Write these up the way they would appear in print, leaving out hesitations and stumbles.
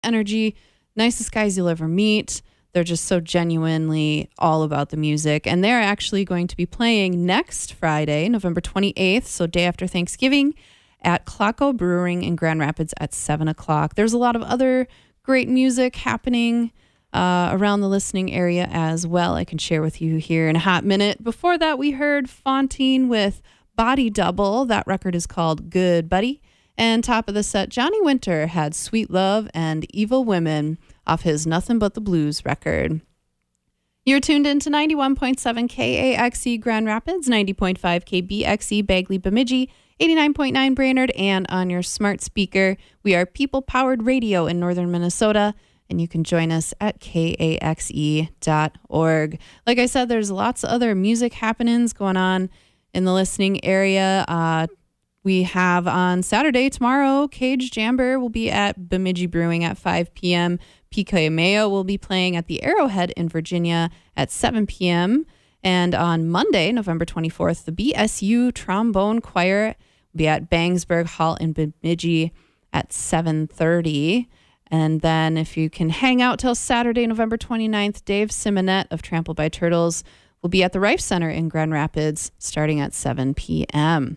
energy, nicest guys you'll ever meet. They're just so genuinely all about the music. And they're actually going to be playing next Friday, November 28th, so day after Thanksgiving, at Clocko Brewing in Grand Rapids at 7 o'clock. There's a lot of other great music happening around the listening area as well. I can share with you here in a hot minute. Before that, we heard Fontaine with Body Double. That record is called Good Buddy. And top of the set, Johnny Winter had Sweet Love and Evil Women off his Nothing But the Blues record. You're tuned in to 91.7 KAXE Grand Rapids, 90.5 KBXE Bagley Bemidji, 89.9 Brainerd, and on your smart speaker. We are people-powered radio in northern Minnesota, and you can join us at kaxe.org. Like I said, there's lots of other music happenings going on in the listening area. We have on Saturday, tomorrow, Cage Jamber will be at Bemidji Brewing at 5 p.m. PK Mayo will be playing at the Arrowhead in Virginia at 7 p.m. And on Monday, November 24th, the BSU Trombone Choir will be at Bangsburg Hall in Bemidji at 7:30. And then if you can hang out till Saturday, November 29th, Dave Simonette of Trampled by Turtles will be at the Rife Center in Grand Rapids starting at 7 p.m.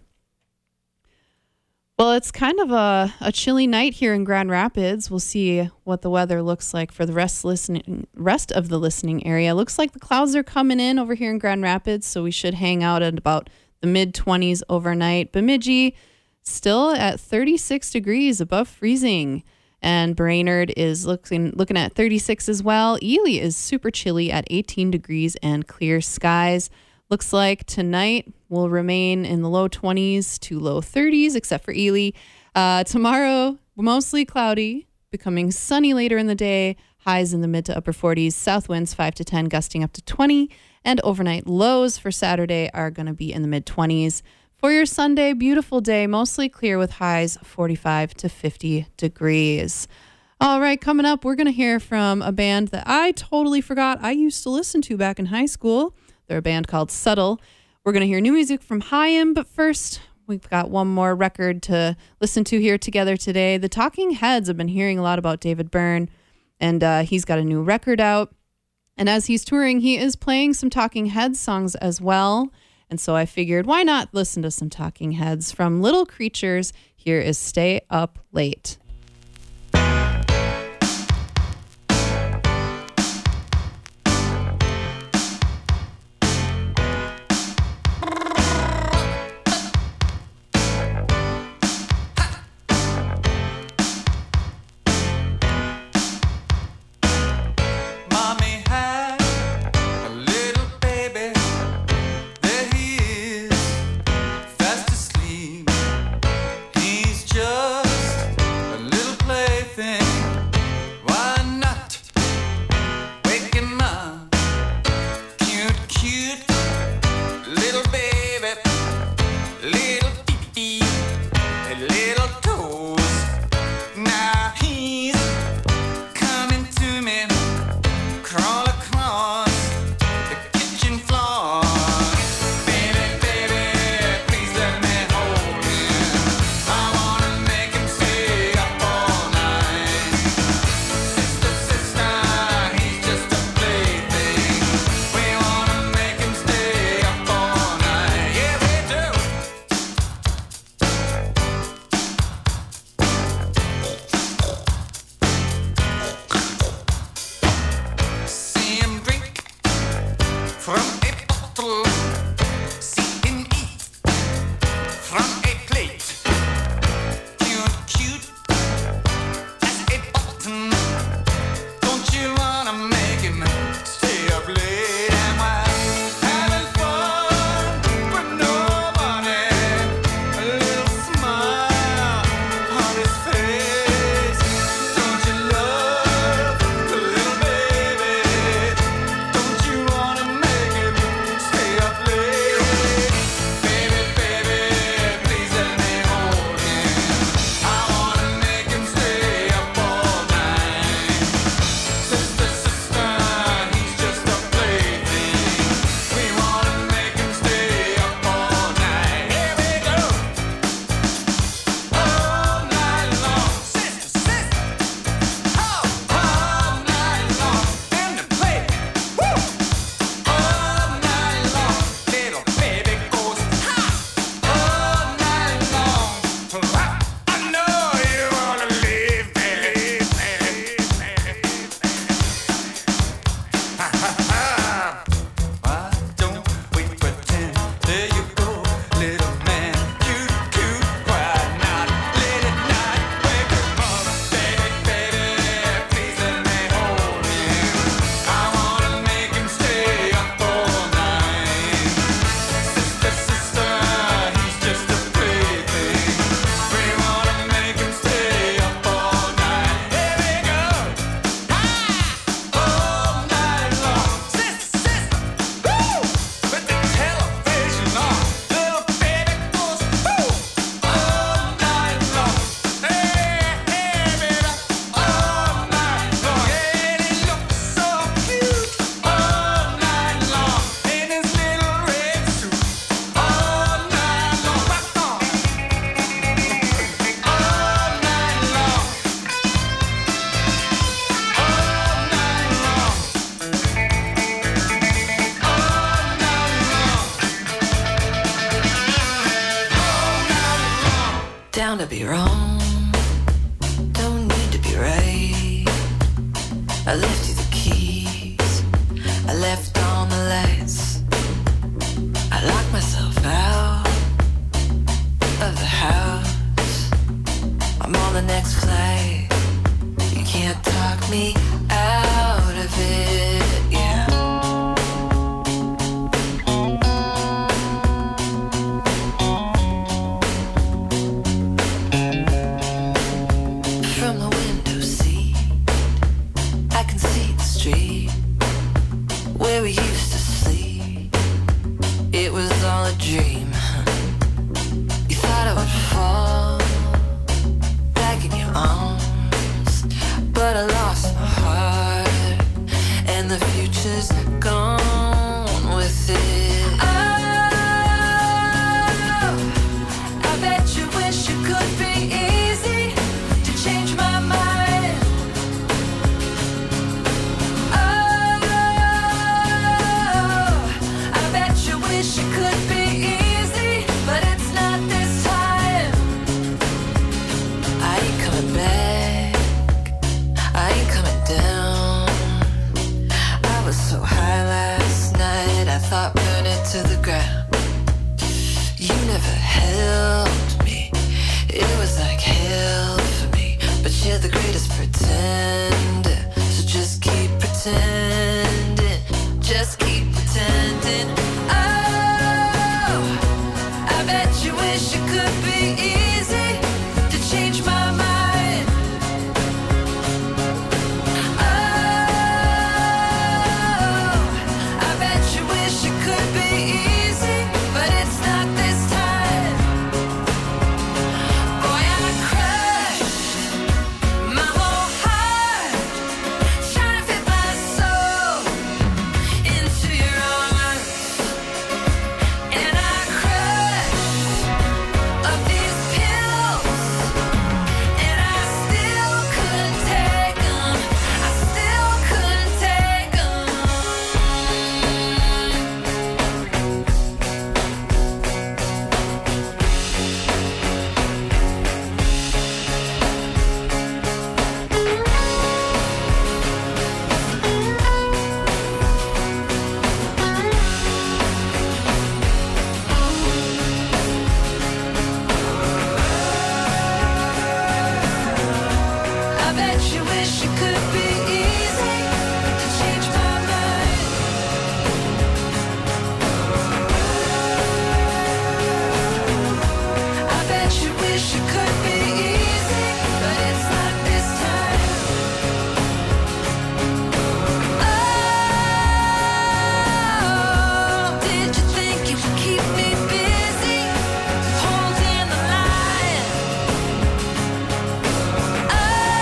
Well, it's kind of a chilly night here in Grand Rapids. We'll see what the weather looks like for the rest of the listening area. Looks like the clouds are coming in over here in Grand Rapids, so we should hang out at about the mid-20s overnight. Bemidji still at 36 degrees above freezing, and Brainerd is looking at 36 as well. Ely is super chilly at 18 degrees and clear skies. Looks like tonight will remain in the low 20s to low 30s, except for Ely. Tomorrow, mostly cloudy, becoming sunny later in the day. Highs in the mid to upper 40s. South winds 5 to 10, gusting up to 20. And overnight lows for Saturday are going to be in the mid 20s. For your Sunday, beautiful day, mostly clear with highs 45 to 50 degrees. All right, coming up, we're going to hear from a band that I totally forgot I used to listen to back in high school. They're a band called Subtle. We're going to hear new music from Haim, but first, we've got one more record to listen to here together today. The Talking Heads have been hearing a lot about David Byrne, and he's got a new record out. And as he's touring, he is playing some Talking Heads songs as well. And so I figured, why not listen to some Talking Heads from Little Creatures? Here is Stay Up Late. Fast asleep, he's just be wrong, don't need to be right. I left you the keys, I left on the lights. I locked myself out of the house. I'm on the next flight. You can't talk me out of it, yeah. From the window seat, I can see the street where we used to sleep. It was all a dream. You thought I would fall back in your arms, but I lost my heart, and the future's gone with it. Oh, I bet you wish it could be easy to change my mind. Oh, I bet you wish it could be easy, but it's not this time. I ain't coming back, I ain't coming down. I was so high last night, I thought burn it to the ground. You never helped me, it was like hell for me, but you're the greatest pretender, so just keep pretending, just keep pretending. Oh, I bet you wish it could be easy to change my mind. Oh, I bet you wish it could be easy, but it's not this time. Boy, I crushed my whole heart, trying to fit my soul into your arms, and I crushed up these pills, and I still couldn't take them. I still couldn't take them. I bet you wish it could be easy to change my mind. I bet you wish it could be easy, but it's not this time. Oh, did you think you could keep me busy holding the line? Oh,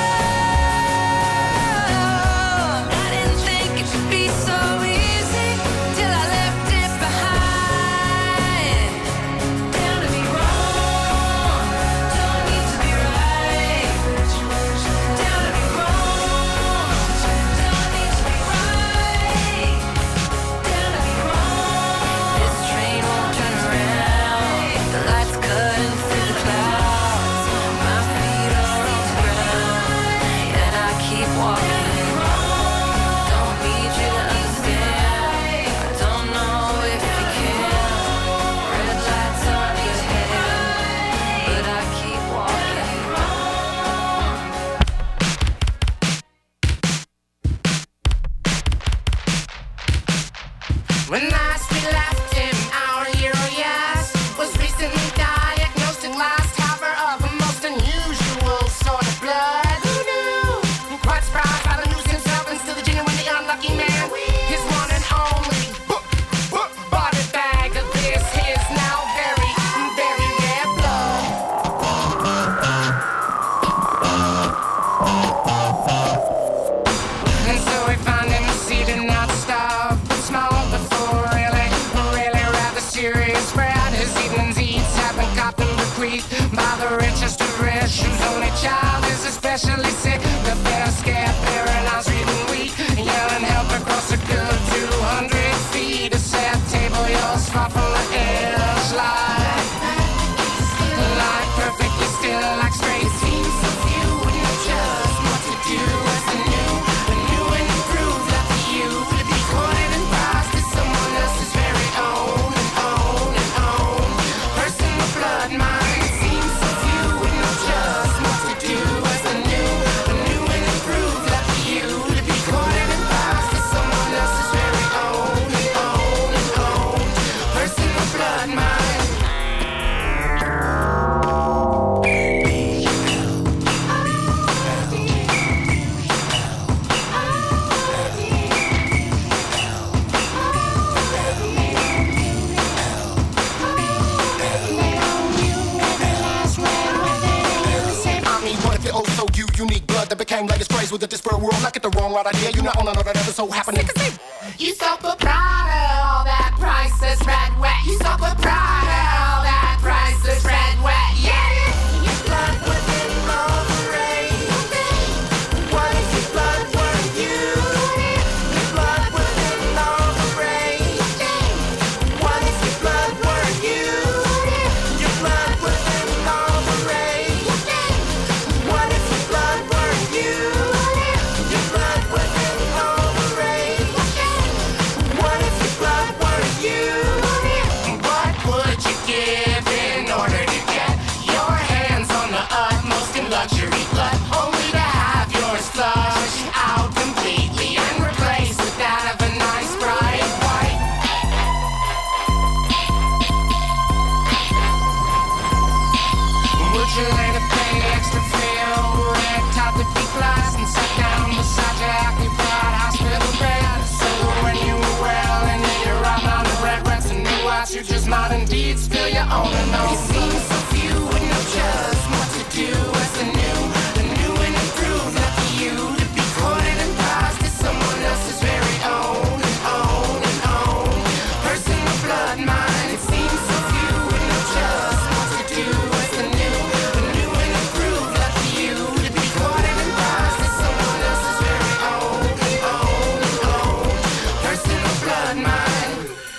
I didn't think it could be so easy till I left it behind. Down to be wrong, don't need to be right. Down to be wrong, don't need to be right. Down to be wrong, this train won't turn around. The lights cutting through the clouds. My feet are on the ground, and I keep walking. Don't need you to understand. I don't know if you can. Red lights on your head, but I keep walking. When last we left him, our hero, yes, was recently diagnosed and last harbor of a most unusual sort of blood. Who knew? Quite surprised by the news himself and still the genuinely unlucky man. His one and only body bag of this, his now very, very rare blood. And so we found him seated out stuff, small before really, really rather serious. Spread his evening's eats have been copped and bequeathed by the richest of rich, whose only child is especially sick. The fair, scared, paralyzed, reading weak, yelling help across a good 200 feet. A set table, yours far from the edge, like perfectly still, like raised with a disparate world. Not get the wrong right idea. You not wanna know that ever so happening. You suffer Prada, all that priceless red wet. You suffer Prada, all that priceless red wet. Yeah. Your blood within all the rain. What is your blood worth you? Your blood within all the rain. What is your blood worth you? Your blood within all the rain. What is your blood worth you? Your blood within all the rain. What is your blood worth you? What would you give in order to get your hands on the utmost in luxury blood? Only to have yours flush out completely and replaced with that of a nice bright white. Would you later pay extra fare, red top to be glass and sit down beside your occupied hospital bed? So that when you were well and you're riding on the red rats and new watch, you just might indeed spill your own and own. It seems so few would know just what to do as the new and improved. Not for you to be courted and passed to someone else's very own personal blood mine. It seems so few would know just what to do as the new and improved. Not for you to be courted and passed to someone else's very own personal blood mine.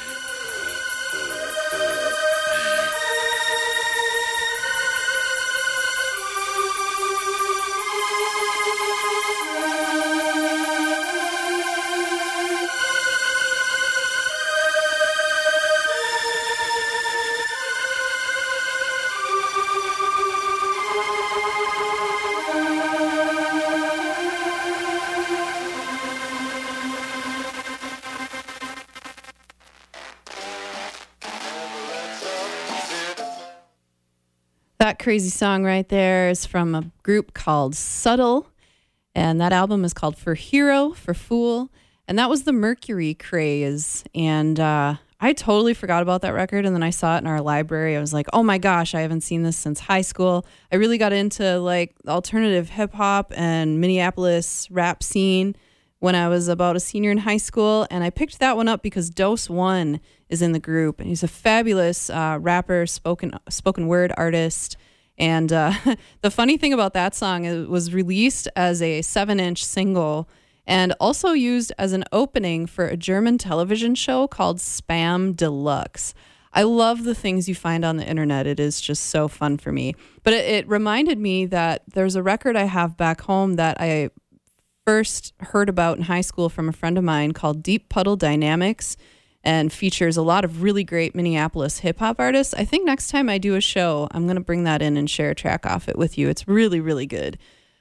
That crazy song right there is from a group called Subtle, and that album is called For Hero, For Fool, and that was the Mercury craze. And I totally forgot about that record, and then I saw it in our library. I was like, oh my gosh, I haven't seen this since high school. I really got into like alternative hip hop and Minneapolis rap scene when I was about a senior in high school, and I picked that one up because Dose One is in the group, and he's a fabulous rapper, spoken word artist. And the funny thing about that song, it was released as a 7-inch single and also used as an opening for a German television show called Spam Deluxe. I love the things you find on the internet. It is just so fun for me. But it reminded me that there's a record I have back home that I first heard about in high school from a friend of mine called Deep Puddle Dynamics, and features a lot of really great Minneapolis hip-hop artists. I think next time I do a show, I'm going to bring that in and share a track off it with you. It's really, really good.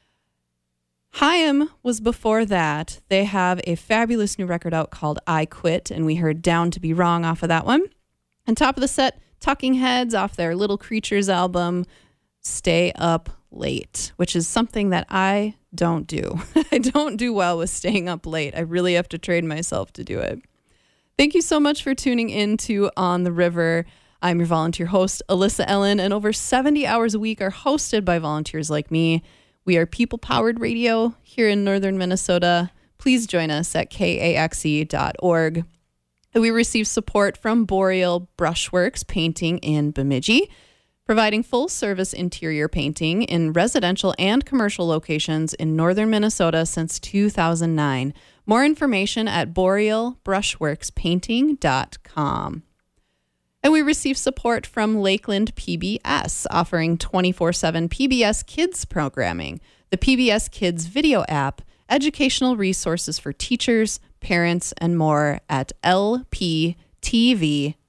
Haim was before that. They have a fabulous new record out called I Quit, and we heard Down to Be Wrong off of that one. On top of the set, Talking Heads off their Little Creatures album, Stay Up Late, which is something that I don't do. I don't do well with staying up late. I really have to train myself to do it. Thank you so much for tuning in to On the River. I'm your volunteer host, Alyssa Ellen, and over 70 hours a week are hosted by volunteers like me. We are people-powered radio here in northern Minnesota. Please join us at kaxe.org. We receive support from Boreal Brushworks Painting in Bemidji, providing full-service interior painting in residential and commercial locations in northern Minnesota since 2009. More information at borealbrushworkspainting.com. And we receive support from Lakeland PBS, offering 24/7 PBS Kids programming, the PBS Kids video app, educational resources for teachers, parents, and more at lptv.org.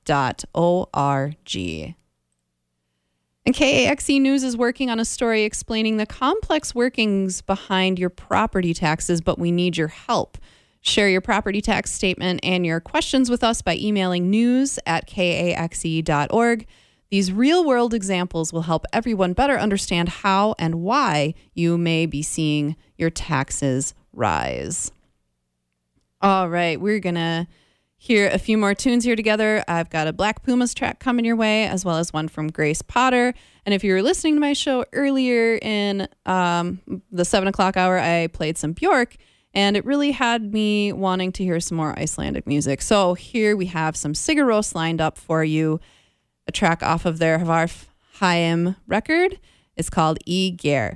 And KAXE News is working on a story explaining the complex workings behind your property taxes, but we need your help. Share your property tax statement and your questions with us by emailing news@kaxe.org. These real-world examples will help everyone better understand how and why you may be seeing your taxes rise. All right, we're going to hear a few more tunes here together. I've got a Black Pumas track coming your way, as well as one from Grace Potter. And if you were listening to my show earlier in the 7 o'clock hour, I played some Björk, and it really had me wanting to hear some more Icelandic music. So here we have some Sigur Rós lined up for you, a track off of their Hvarf Heim record. It's called E Ger.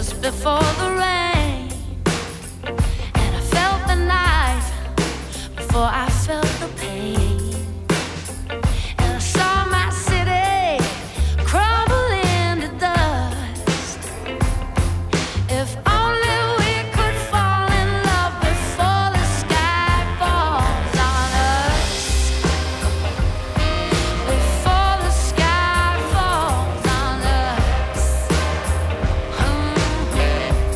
just before the rain. And I felt the knife before I felt the pain. And I saw my city crumble into dust. If only we could fall in love before the sky falls on us. Before the sky falls on us.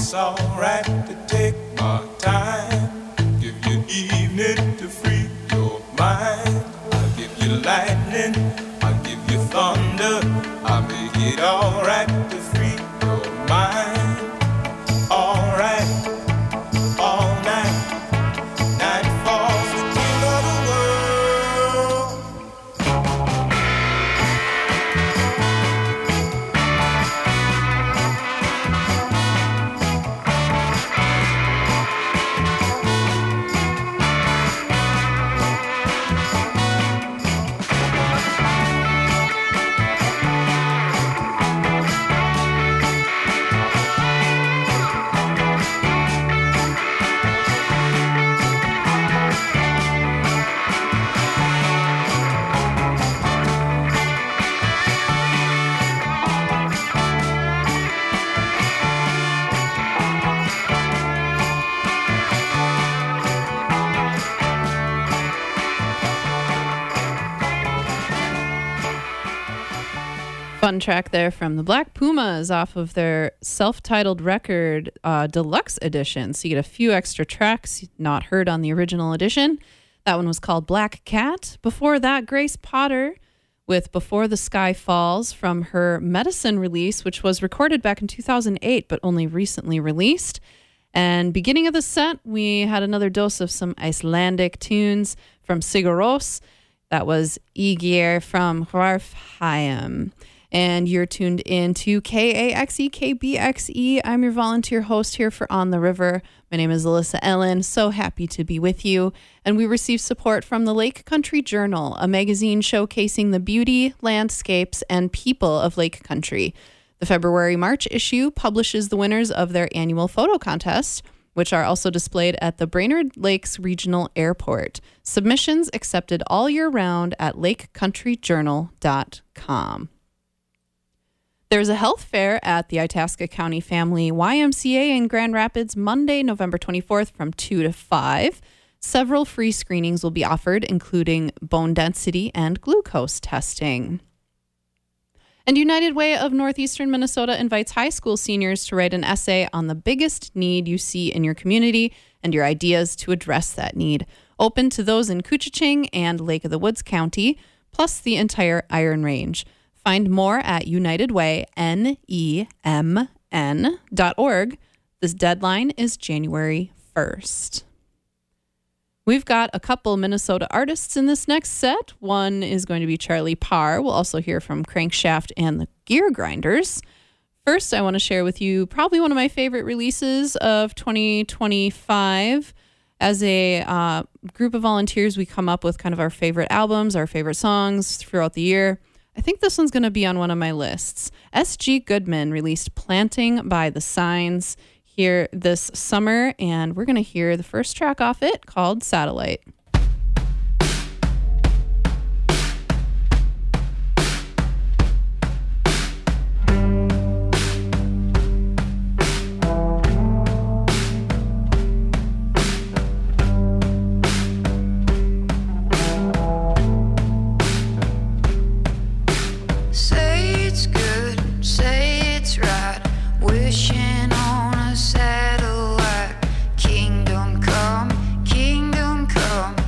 It's alright to take my time. Give you evening to free your mind. I'll give you lightning, I'll give you thunder. I'll make it alright to free your mind. Alright, all night. Night falls, the king of the world. Fun track there from the Black Pumas off of their self-titled record, deluxe edition. So you get a few extra tracks not heard on the original edition. That one was called Black Cat. Before that, Grace Potter with Before the Sky Falls from her Medicine release, which was recorded back in 2008, but only recently released. And beginning of the set, we had another dose of some Icelandic tunes from Sigur Rós. That was Ígir from Hvarfheim. And you're tuned in to KAXE, KBXE. I'm your volunteer host here for On the River. My name is Alyssa Ellen. So happy to be with you. And we receive support from the Lake Country Journal, a magazine showcasing the beauty, landscapes, and people of Lake Country. The February-March issue publishes the winners of their annual photo contest, which are also displayed at the Brainerd Lakes Regional Airport. Submissions accepted all year round at lakecountryjournal.com. There's a health fair at the Itasca County Family YMCA in Grand Rapids Monday, November 24th from 2 to 5. Several free screenings will be offered, including bone density and glucose testing. And United Way of Northeastern Minnesota invites high school seniors to write an essay on the biggest need you see in your community and your ideas to address that need. Open to those in Couchiching and Lake of the Woods County, plus the entire Iron Range. Find more at unitedwaynemn.org. This deadline is January 1st. We've got a couple Minnesota artists in this next set. One is going to be Charlie Parr. We'll also hear from Crankshaft and the Gear Grinders. First, I want to share with you probably one of my favorite releases of 2025. As a group of volunteers, we come up with kind of our favorite albums, our favorite songs throughout the year. I think this one's going to be on one of my lists. S.G. Goodman released Planting by the Signs here this summer, and we're going to hear the first track off it called Satellite. Say it's good, say it's right. Wishing on a satellite. Kingdom come,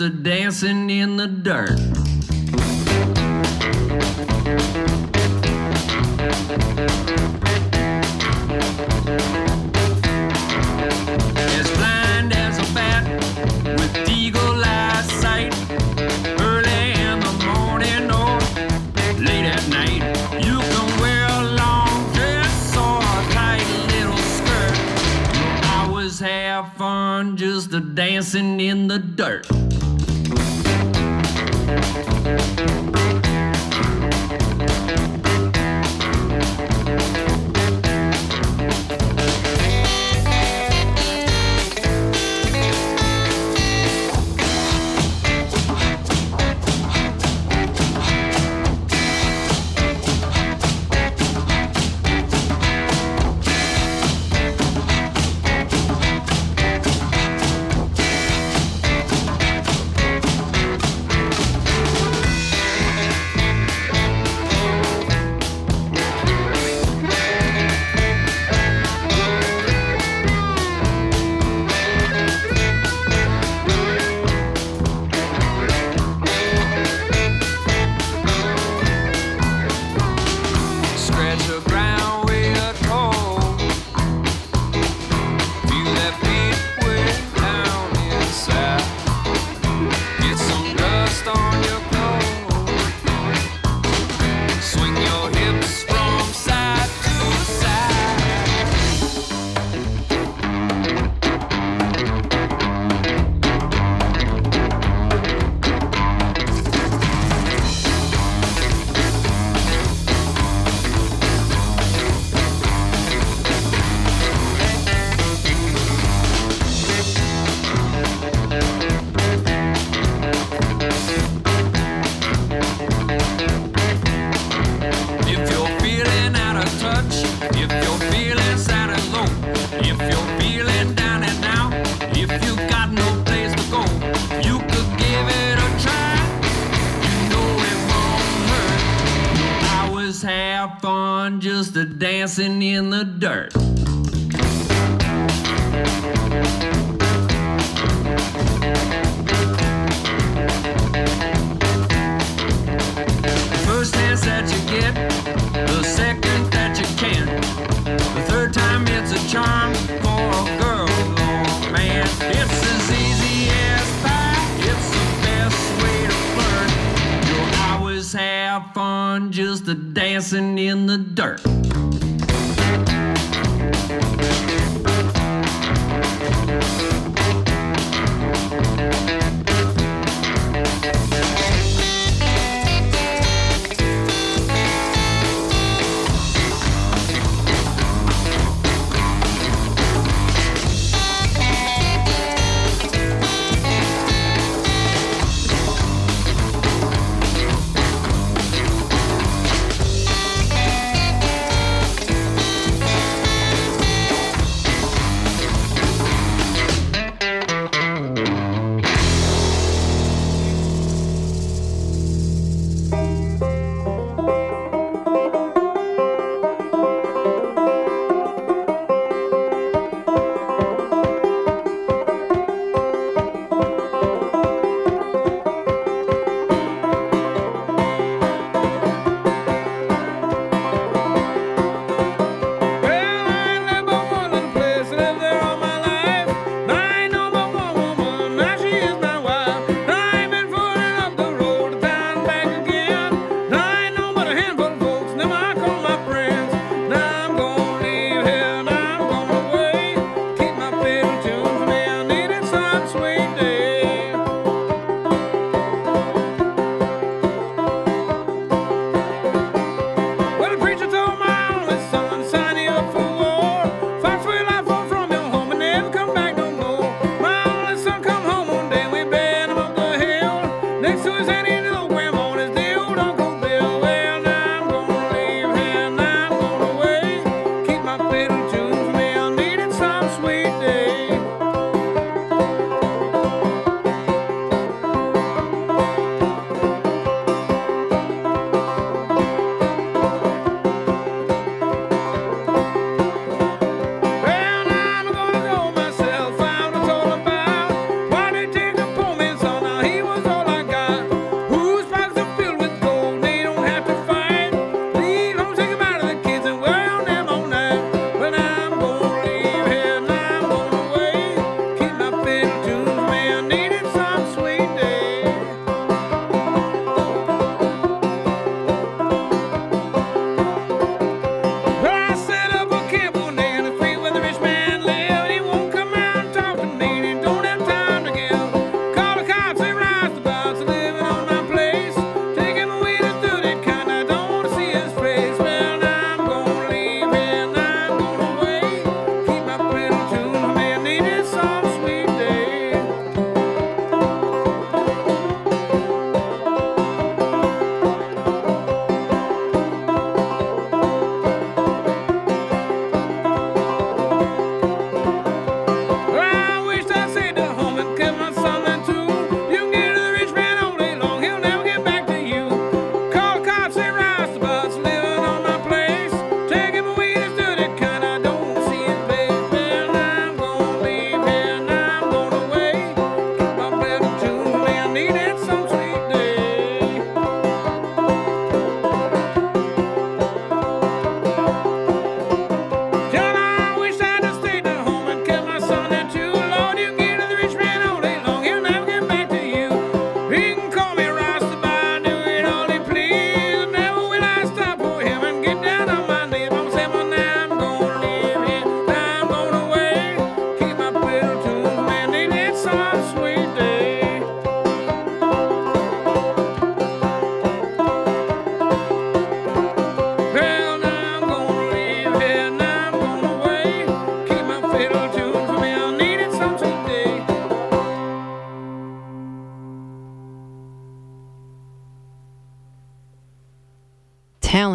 a dancing in the dirt. As blind as a bat with eagle-eye sight, early in the morning or late at night, you can wear a long dress or a tight little skirt. I was half fun just a dancing in the dirt. Just a dancing in the dirt. The first dance that you get, the second that you can, the third time it's a charm for a girl or man. It's as easy as pie, it's the best way to flirt. You'll always have fun just a dancing in the dirt.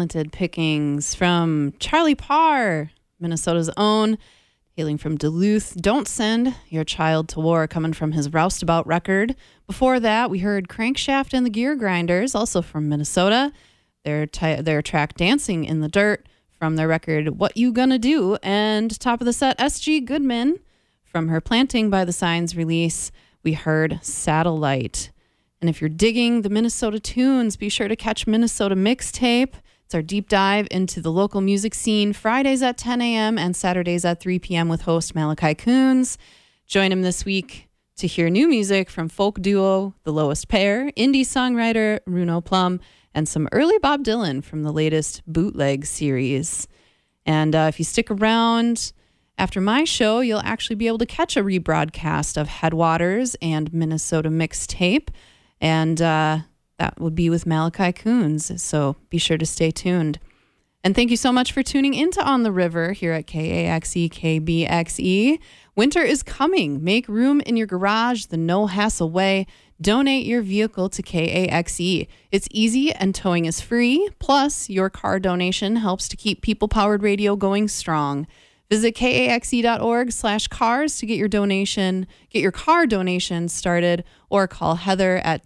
Unwanted Pickings from Charlie Parr, Minnesota's own, hailing from Duluth. Don't Send Your Child to War, coming from his Roustabout record. Before that, we heard Crankshaft and the Gear Grinders, also from Minnesota. Their track Dancing in the Dirt from their record What You Gonna Do. And top of the set, SG Goodman from her Planting by the Signs release. We heard Satellite. And if you're digging the Minnesota tunes, be sure to catch Minnesota Mixtape. It's our deep dive into the local music scene, Fridays at 10 a.m. and Saturdays at 3 p.m. with host Malachi Coons. Join him this week to hear new music from folk duo The Lowest Pair, indie songwriter Runo Plum, and some early Bob Dylan from the latest Bootleg series. And if you stick around after my show, you'll actually be able to catch a rebroadcast of Headwaters and Minnesota Mixtape. And that would be with Malachi Coons. So be sure to stay tuned. And thank you so much for tuning into On the River here at KAXE KBXE. Winter is coming. Make room in your garage the no hassle way. Donate your vehicle to KAXE. It's easy and towing is free. Plus, your car donation helps to keep People Powered Radio going strong. Visit kaxe.org/cars to get your car donation started, or call Heather at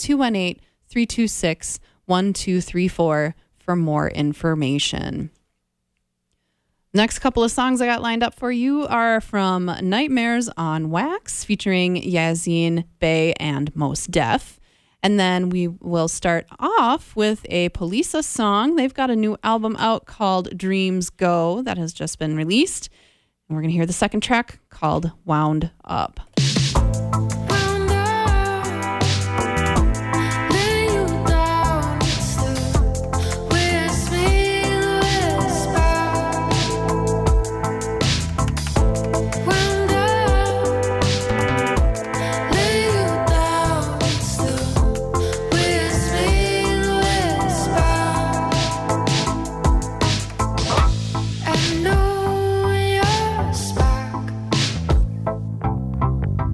218-326-1234 for more information. Next couple of songs I got lined up for you are from Nightmares on Wax, featuring Yazine Bey and Mos Def. And then we will start off with a Polisa song. They've got a new album out called Dreams Go that has just been released. And we're going to hear the second track called Wound Up. Wound up, lay you down, still with me, whisper. Wound up, lay you down, still with me, whisper. I know you're a spark.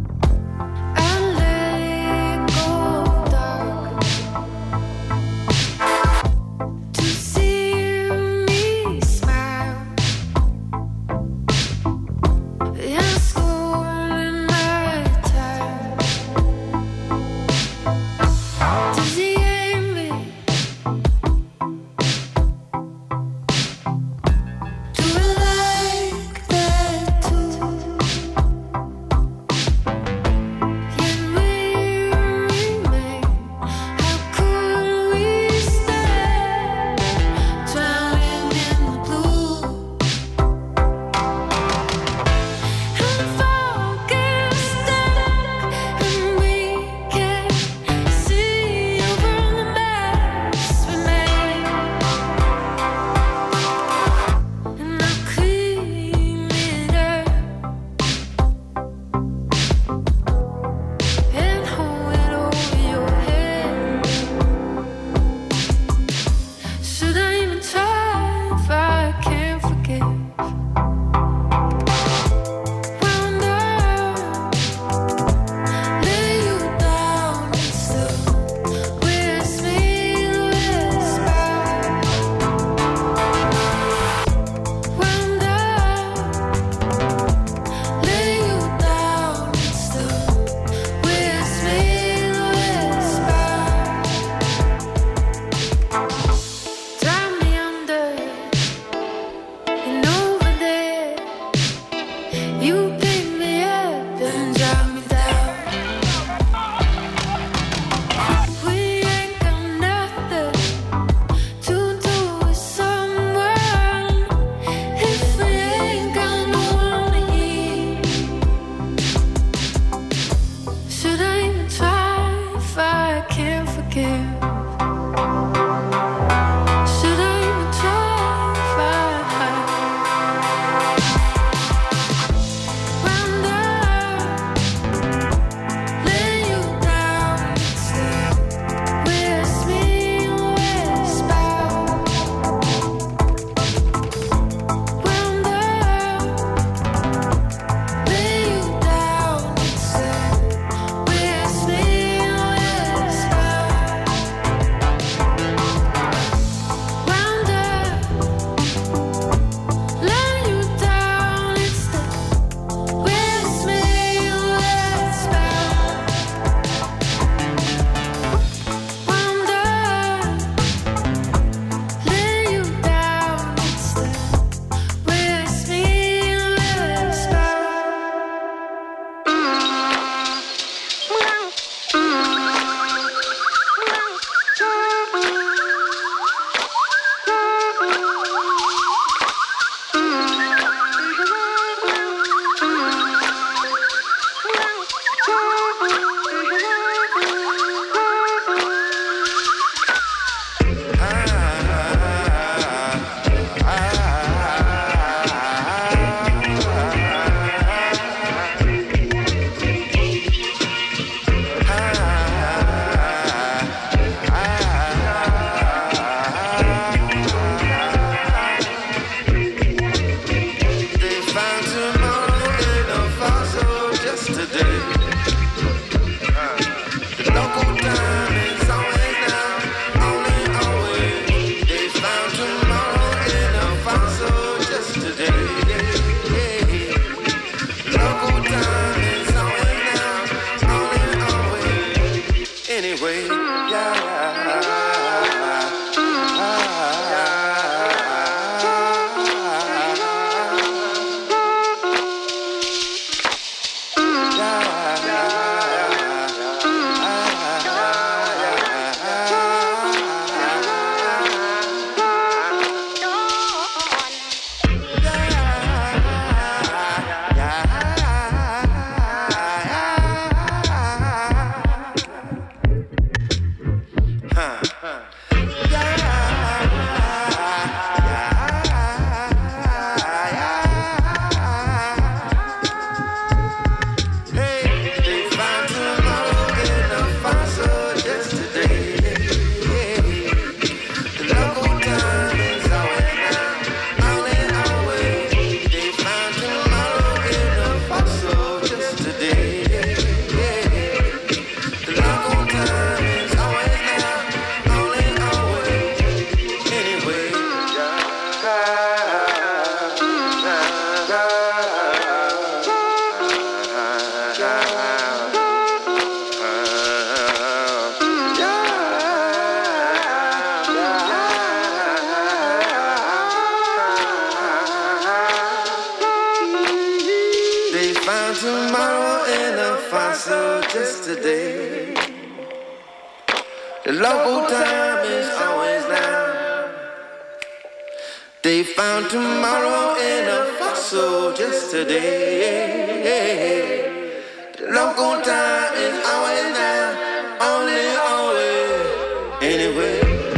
tomorrow in a fossil just today. The local time is always now. They found tomorrow in a fossil just today. The local time is always now. Only always. Anyway.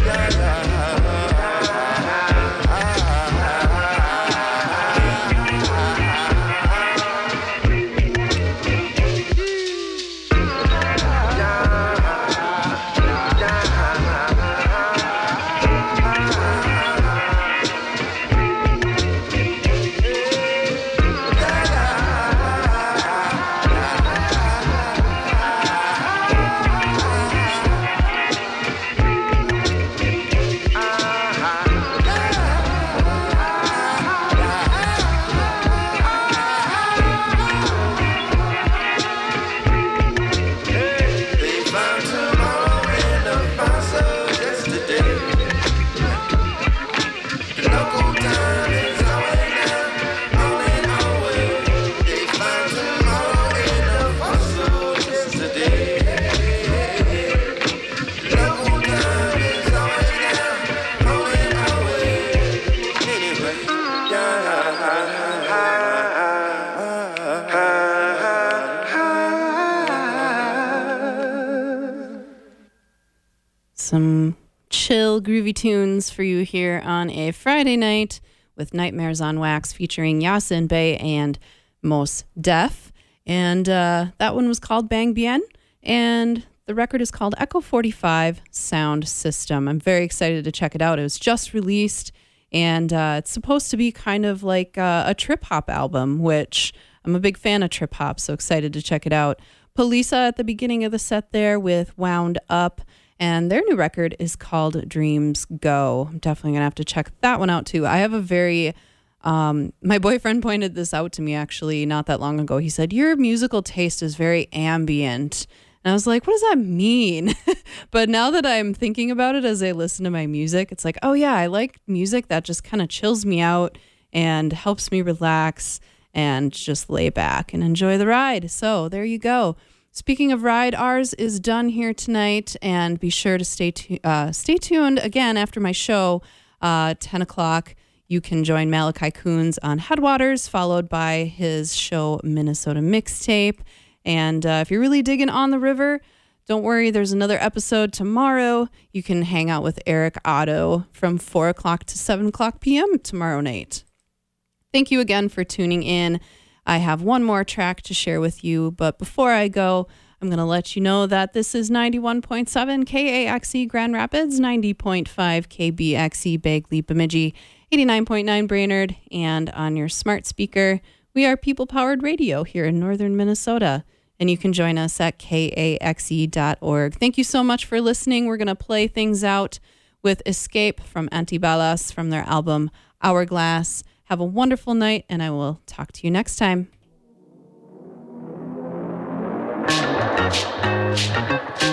Some chill, groovy tunes for you here on a Friday night with Nightmares on Wax featuring Yasin Bey and Mos Def. And that one was called Bang Bien. And the record is called Echo 45 Sound System. I'm very excited to check it out. It was just released, and it's supposed to be kind of like a trip-hop album, which I'm a big fan of trip-hop, so excited to check it out. Polisa at the beginning of the set there with Wound Up. And their new record is called Dreams Go. I'm definitely going to have to check that one out too. I have a very, my boyfriend pointed this out to me actually not that long ago. He said, your musical taste is very ambient. And I was like, what does that mean? But now that I'm thinking about it as I listen to my music, it's like, oh yeah, I like music that just kind of chills me out and helps me relax and just lay back and enjoy the ride. So there you go. Speaking of ride, ours is done here tonight, and be sure to stay tuned again after my show, 10 o'clock. You can join Malachi Coons on Headwaters, followed by his show Minnesota Mixtape. And if you're really digging On the River, don't worry, there's another episode tomorrow. You can hang out with Eric Otto from 4 o'clock to 7 o'clock p.m. tomorrow night. Thank you again for tuning in. I have one more track to share with you, but before I go, I'm going to let you know that this is 91.7 KAXE Grand Rapids, 90.5 KBXE Bagley Bemidji, 89.9 Brainerd, and on your smart speaker, we are people-powered radio here in northern Minnesota, and you can join us at kaxe.org. Thank you so much for listening. We're going to play things out with Escape from Antibalas from their album Hourglass. Have a wonderful night, and I will talk to you next time.